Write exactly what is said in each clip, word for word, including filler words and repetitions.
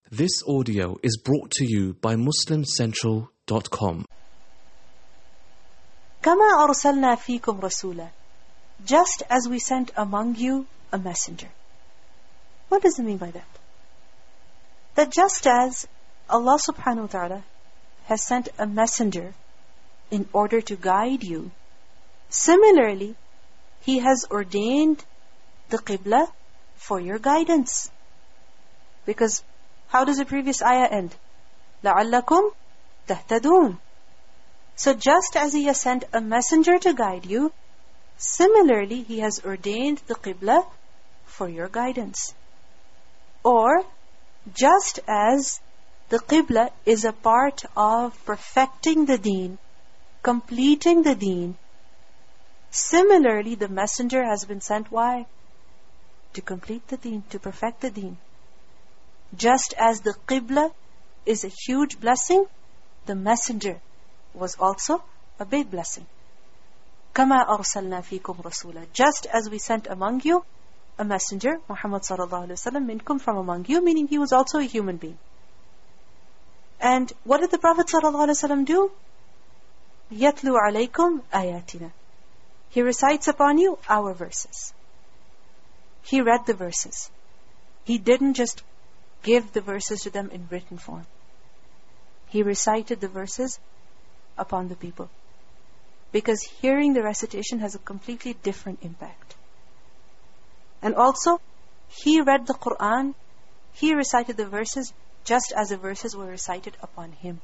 This audio is brought to you by muslim central dot com. كَمَا أَرْسَلْنَا فِيكُمْ رَسُولًا, just as we sent among you a messenger. What does it mean by that? That just as Allah subhanahu wa ta'ala has sent a messenger in order to guide you, similarly, He has ordained the Qibla for your guidance. Because how does the previous ayah end? لَعَلَّكُمْ تَهْتَدُونَ. So just as He has sent a messenger to guide you, similarly He has ordained the Qibla for your guidance. Or, just as the Qibla is a part of perfecting the deen, completing the deen, similarly the messenger has been sent, why? To complete the deen, to perfect the deen. Just as the Qibla is a huge blessing, the messenger was also a big blessing. كَمَا أَرْسَلْنَا فِيكُمْ رَسُولًا, just as we sent among you a messenger, Muhammad sallallahu alaihi wasallam, minkum, from among you, meaning he was also a human being. And what did the Prophet sallallahu alaihi wasallam do? يَتْلُو عَلَيْكُمْ آيَاتِنَا, he recites upon you our verses. He read the verses. He didn't just give the verses to them in written form. He recited the verses upon the people. Because hearing the recitation has a completely different impact. And also, He read the Qur'an, He recited the verses just as the verses were recited upon Him.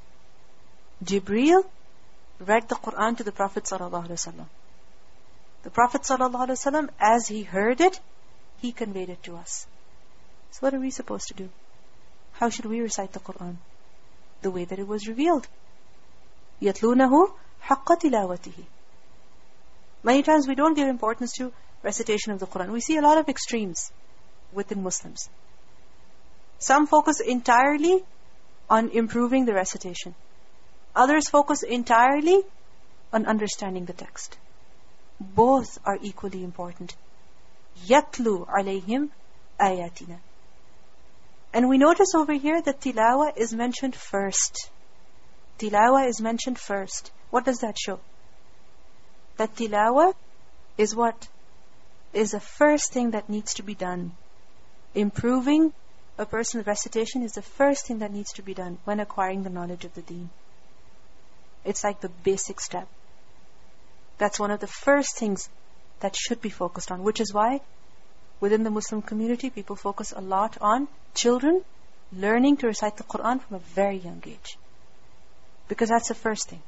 Jibreel read the Qur'an to the Prophet ﷺ. The Prophet ﷺ, as he heard it, he conveyed it to us. So what are we supposed to do? How should we recite the Qur'an? The way that it was revealed. يَتْلُونَهُ حَقَّ تِلَاوَتِهِ. Many times we don't give importance to recitation of the Qur'an. We see a lot of extremes within Muslims. Some focus entirely on improving the recitation. Others focus entirely on understanding the text. Both are equally important. يَتْلُو عَلَيْهِمْ آيَاتِنَا. And we notice over here that tilawa is mentioned first. Tilawa is mentioned first. What does that show? That tilawa is what? Is the first thing that needs to be done. Improving a person's recitation is the first thing that needs to be done when acquiring the knowledge of the deen. It's like the basic step. That's one of the first things that should be focused on, which is why within the Muslim community, people focus a lot on children learning to recite the Qur'an from a very young age. Because that's the first thing.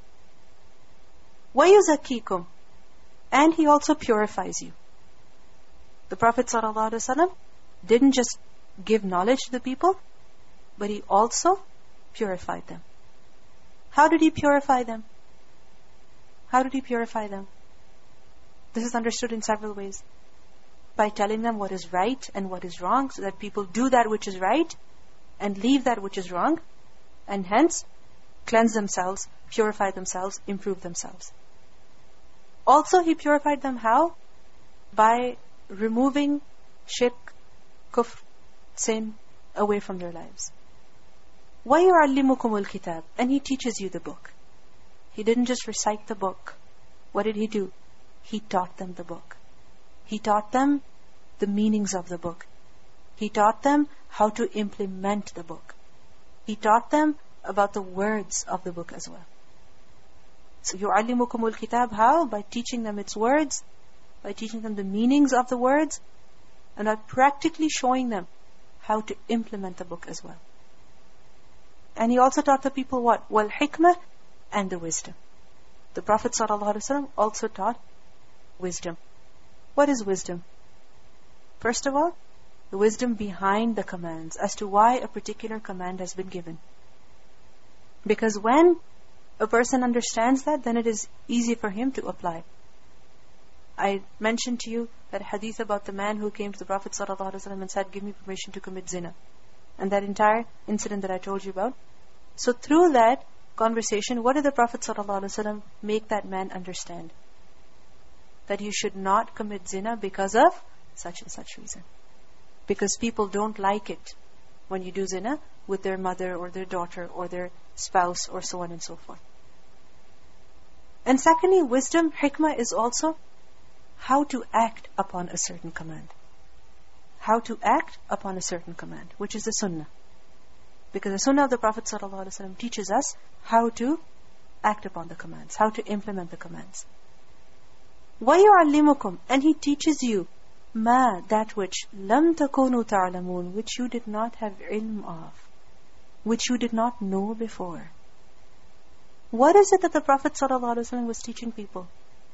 وَيُزَكِّيكُمْ, and He also purifies you. The Prophet ﷺ didn't just give knowledge to the people, but He also purified them. How did He purify them? How did He purify them? This is understood in several ways. By telling them what is right and what is wrong, so that people do that which is right and leave that which is wrong, and hence cleanse themselves, purify themselves, improve themselves. Also, He purified them how? By removing shirk, kufr, sin away from their lives. وَيُعَلِّمُكُمُ الْكِتَابِ, and He teaches you the book. He didn't just recite the book. What did He do? He taught them the book. He taught them the meanings of the book. He taught them how to implement the book. He taught them about the words of the book as well. So يُعَلِّمُكُمُ الْكِتَابِ, how? By teaching them its words, by teaching them the meanings of the words, and by practically showing them how to implement the book as well. And He also taught the people what? وَالْحِكْمَةِ, and the wisdom. The Prophet ﷺ also taught wisdom. What is wisdom? First of all, the wisdom behind the commands, as to why a particular command has been given. Because when a person understands that, then it is easy for him to apply. I mentioned to you that hadith about the man who came to the Prophet ﷺ and said, give me permission to commit zina. And that entire incident that I told you about. So through that conversation, what did the Prophet ﷺ make that man understand? That you should not commit zina because of such and such reason. Because people don't like it when you do zina with their mother or their daughter or their spouse or so on and so forth. And secondly, wisdom, hikmah, is also how to act upon a certain command. How to act upon a certain command, which is the sunnah. Because the sunnah of the Prophet ﷺ teaches us how to act upon the commands, how to implement the commands. وَيُعَلِّمُكُمْ, and He teaches you ma, that which lam takunu ta'lamun, which you did not have ilm of, which you did not know before. What is it that the Prophet ﷺ was teaching people?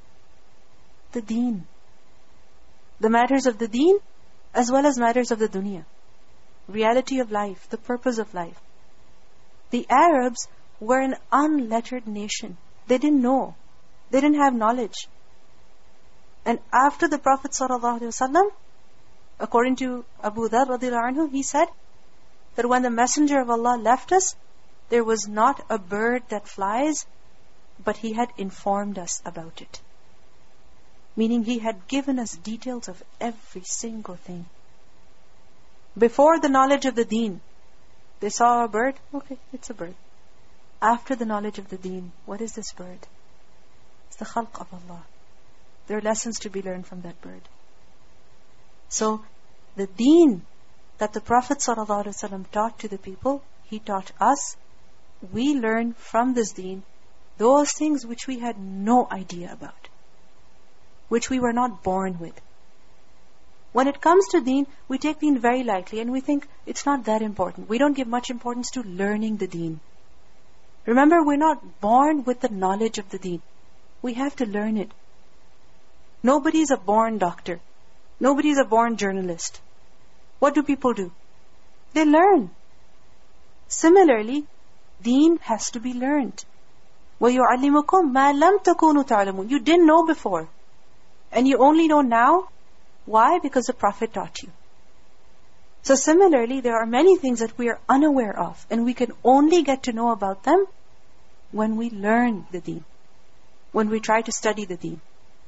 The deen. The matters of the deen as well as matters of the dunya. Reality of life, the purpose of life. The Arabs were an unlettered nation. They didn't know. They didn't have knowledge. And after the Prophet ﷺ, according to Abu Dharr radiallahu anhu, he said that when the Messenger of Allah left us, there was not a bird that flies, but he had informed us about it. Meaning he had given us details of every single thing. Before the knowledge of the deen, they saw a bird, okay, it's a bird. After the knowledge of the deen, what is this bird? It's the khalq of Allah. There are lessons to be learned from that bird. So, the deen that the Prophet ﷺ taught to the people, He taught us. We learn from this deen those things which we had no idea about, which we were not born with. When it comes to deen, we take deen very lightly and we think it's not that important. We don't give much importance to learning the deen. Remember, we're not born with the knowledge of the deen. We have to learn it. Nobody is a born doctor. Nobody is a born journalist. What do people do? They learn. Similarly, deen has to be learned. وَيُعَلِّمُكُمْ مَا لَمْ تَكُونُوا تَعْلَمُونَ. You didn't know before. And you only know now. Why? Because the Prophet taught you. So similarly, there are many things that we are unaware of, and we can only get to know about them when we learn the deen, when we try to study the deen.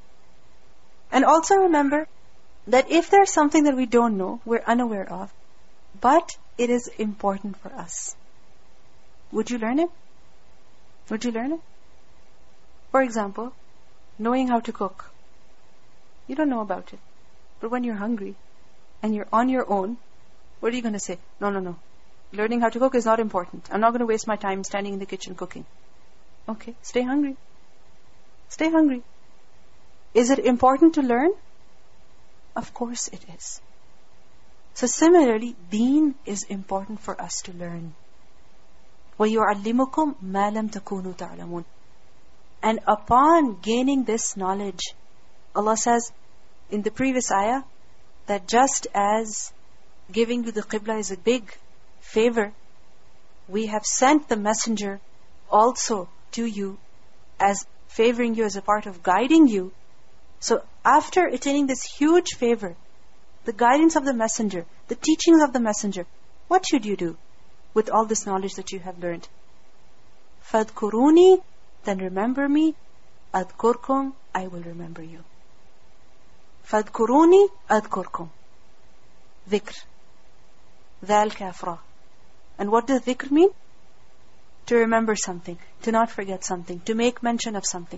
And also remember that if there's something that we don't know, we're unaware of, but it is important for us, would you learn it? Would you learn it? For example, knowing how to cook. You don't know about it. But when you're hungry and you're on your own, what are you going to say? No, no, no. Learning how to cook is not important. I'm not going to waste my time standing in the kitchen cooking. Okay, stay hungry. Stay hungry. Is it important to learn? Of course it is. So similarly, deen is important for us to learn. وَيُعَلِّمُكُمْ مَا لَمْ تَكُونُوا تَعْلَمُونَ. And upon gaining this knowledge, Allah says in the previous ayah that just as giving you the qibla is a big favor, we have sent the messenger also to you as favoring you as a part of guiding you. So after attaining this huge favor, the guidance of the messenger, the teachings of the messenger, what should you do with all this knowledge that you have learned? فَاذْكُرُونِي, then remember me. أَذْكُرْكُمْ, I will remember you. فَاذْكُرُونِي أَذْكُرْكُمْ. Dhikr. ذَا الْكَافْرَةِ. And what does dhikr mean? To remember something, to not forget something, to make mention of something.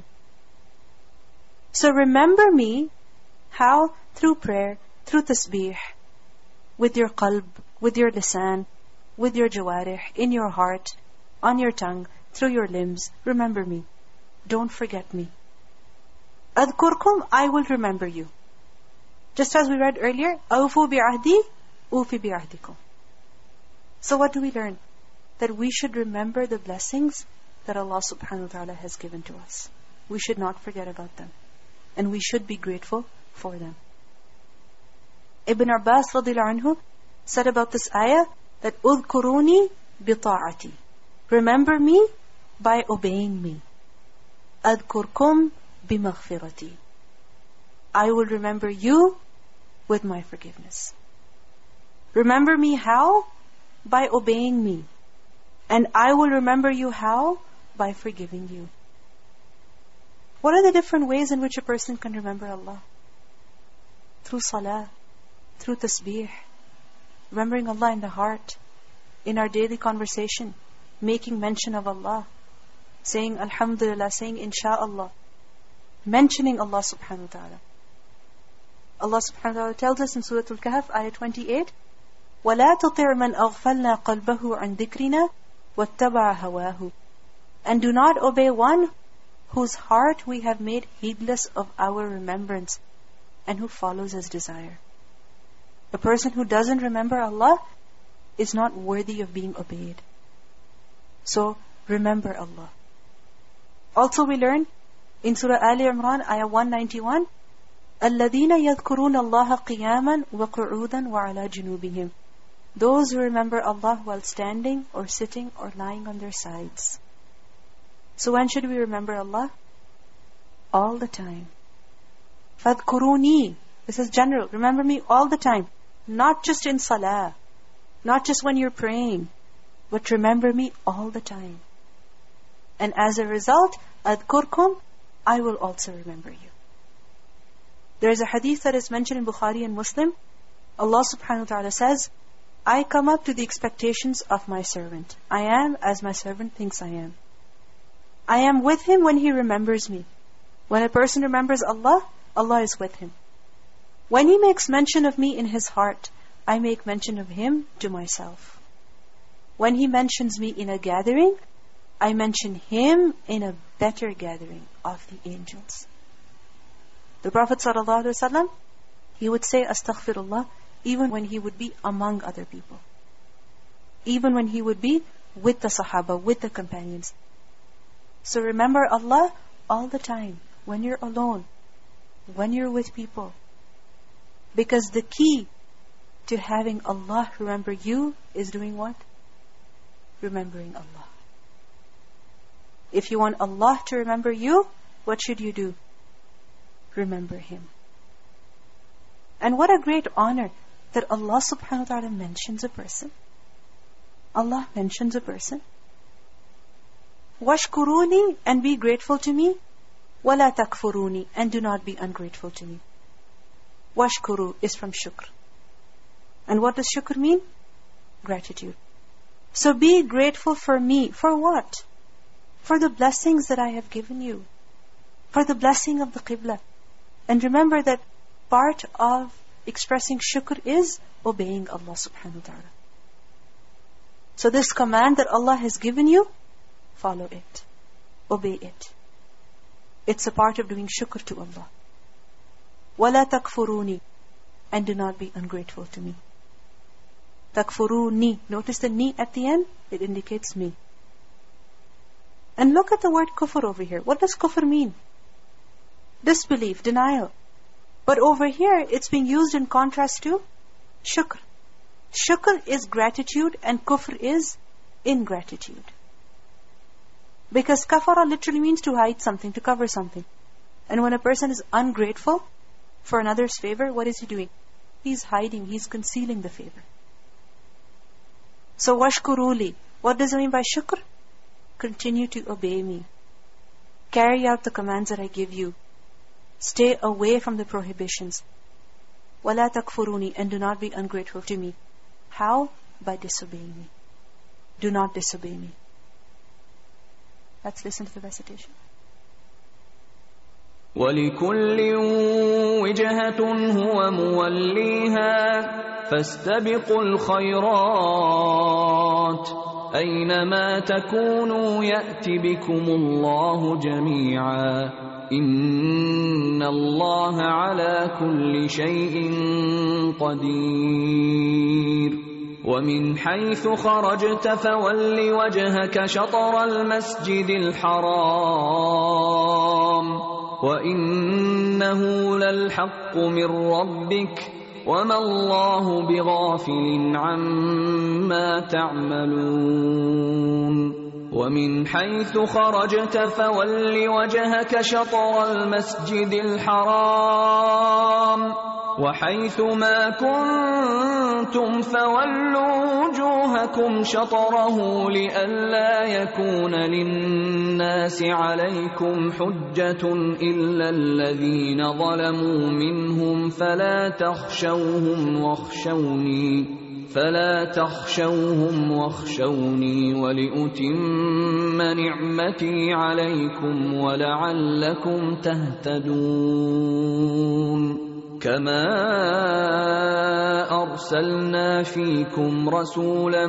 So remember me, how? Through prayer, through tasbih, with your qalb, with your lisan, with your jawarih, in your heart, on your tongue, through your limbs. Remember me. Don't forget me. أذكركم, I will remember you. Just as we read earlier, أوفوا بعهدي أوفي بعهدكم. So what do we learn? That we should remember the blessings that Allah subhanahu wa ta'ala has given to us. We should not forget about them. And we should be grateful for them. Ibn Abbas radiallahu anhu said about this ayah that أذكروني بطاعتي. Remember me by obeying me. أذكركم بمغفرتي. I will remember you with my forgiveness. Remember me how? By obeying me. And I will remember you how? By forgiving you. What are the different ways in which a person can remember Allah? Through salah, through tasbih, remembering Allah in the heart, in our daily conversation, making mention of Allah, saying Alhamdulillah, saying Insha'Allah, mentioning Allah subhanahu wa ta'ala. Allah subhanahu wa ta'ala tells us in Surah Al-Kahf, ayah twenty-eight, وَلَا تُطِعْ مَنْ أَغْفَلْنَا قَلْبَهُ عَنْ ذِكْرِنَا وَاتَّبَعَ هَوَاهُ. And do not obey one whose heart we have made heedless of our remembrance and who follows his desire. A person who doesn't remember Allah is not worthy of being obeyed. So, remember Allah. Also we learn in Surah Ali Imran, ayah one ninety-one, الَّذِينَ يَذْكُرُونَ اللَّهَ قِيَامًا وَقُعُودًا وَعَلَى جُنُوبِهِمْ. Those who remember Allah while standing or sitting or lying on their sides. So when should we remember Allah? All the time. فَاذْكُرُونِي. This is general. Remember me all the time. Not just in salah. Not just when you're praying. But remember me all the time. And as a result, أَذْكُرْكُمْ, I will also remember you. There is a hadith that is mentioned in Bukhari and Muslim. Allah subhanahu wa ta'ala says, I come up to the expectations of my servant. I am as my servant thinks I am. I am with him when he remembers me. When a person remembers Allah, Allah is with him. When he makes mention of me in his heart, I make mention of him to myself. When he mentions me in a gathering, I mention him in a better gathering of the angels. The Prophet ﷺ, he would say Astaghfirullah even when he would be among other people. Even when he would be with the Sahaba, with the companions. So remember Allah all the time, when you're alone, when you're with people. Because the key to having Allah remember you is doing what? Remembering Allah. If you want Allah to remember you, what should you do? Remember Him. And what a great honor that Allah subhanahu wa ta'ala mentions a person. Allah mentions a person. وَاشْكُرُونِي, and be grateful to me. وَلَا تَكْفُرُونِي, and do not be ungrateful to me. Washkuru is from shukr. And what does shukr mean? Gratitude. So be grateful for me. For what? For the blessings that I have given you. For the blessing of the Qibla. And remember that part of expressing shukr is obeying Allah subhanahu wa ta'ala. So this command that Allah has given you, follow it. Obey it. It's a part of doing shukr to Allah. وَلَا تَكْفُرُونِي, and do not be ungrateful to me. تَكْفُرُونِي. Notice the ni at the end. It indicates me. And look at the word kufr over here. What does kufr mean? Disbelief, denial. But over here, it's being used in contrast to shukr. Shukr is gratitude and kufr is ingratitude. Because kafara literally means to hide something, to cover something. And when a person is ungrateful for another's favor, what is he doing? He's hiding, he's concealing the favor. So washkuruli, what does it mean by shukr? Continue to obey me. Carry out the commands that I give you. Stay away from the prohibitions. وَلَا تَكْفُرُونِي, and do not be ungrateful to me. How? By disobeying me. Do not disobey me. Let's listen to the recitation. وَلِكُلٍّ وِجْهَةٌ هُوَ مُوَلِّيهَا فَاسْتَبِقُوا الْخَيْرَاتِ أَيْنَمَا تَكُونُوا يَأْتِ بِكُمُ اللَّهُ جَمِيعًا إِنَّ اللَّهَ عَلَى كُلِّ شَيْءٍ قَدِيرٌ وَمِنْ حَيْثُ خَرَجْتَ فَوَلِّ وَجْهَكَ شَطْرَ الْمَسْجِدِ الْحَرَامِ وَإِنَّهُ لَلْحَقُّ مِنْ رَبِّكَ وَمَا اللَّهُ بِغَافِلٍ عَمَّا تَعْمَلُونَ وَمِنْ حَيْثُ خَرَجْتَ فَوَلِّ وَجْهَكَ شَطْرَ الْمَسْجِدِ الْحَرَامِ وَحَيْثُ مَا كُنْتُمْ فَوَلُّوا وُجُوهَكُمْ شَطْرَهُ لِئَلَّا يَكُونَ لِلنَّاسِ عَلَيْكُمْ حُجَّةٌ إِلَّا الَّذِينَ ظَلَمُوا مِنْهُمْ فَلَا تَخْشَوْهُمْ وَاخْشَوْنِي فلا تخشوهم واخشوني ولأتم نعمتي عليكم ولعلكم تهتدون كما أرسلنا فيكم رسولا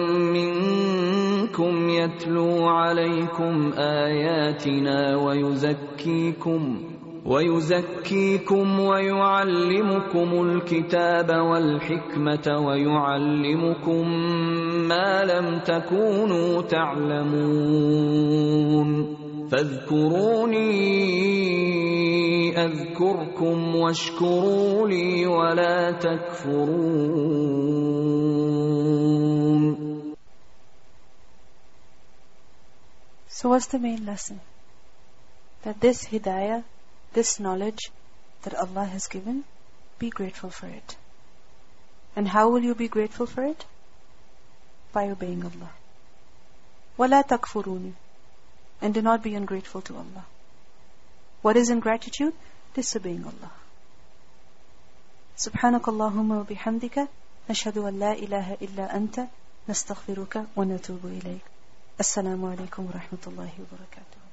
منكم يتلو عليكم آياتنا ويزكيكم ويزكيكم ويعلمكم الكتاب والحكمة ويعلمكم ما لم تكونوا تعلمون فاذكروني أذكركم واشكروا لي ولا تكفرون. So what's the main lesson? That this hidayah, this knowledge that Allah has given, be grateful for it. And how will you be grateful for it? By obeying Allah. وَلَا تَكْفُرُونِ, and do not be ungrateful to Allah. What is ingratitude? Disobeying Allah. سبحانك اللهم وبحمدك نشهد أن لا إله إلا أنت نستغفرك ونتوب إليك. السلام عليكم ورحمة الله وبركاته.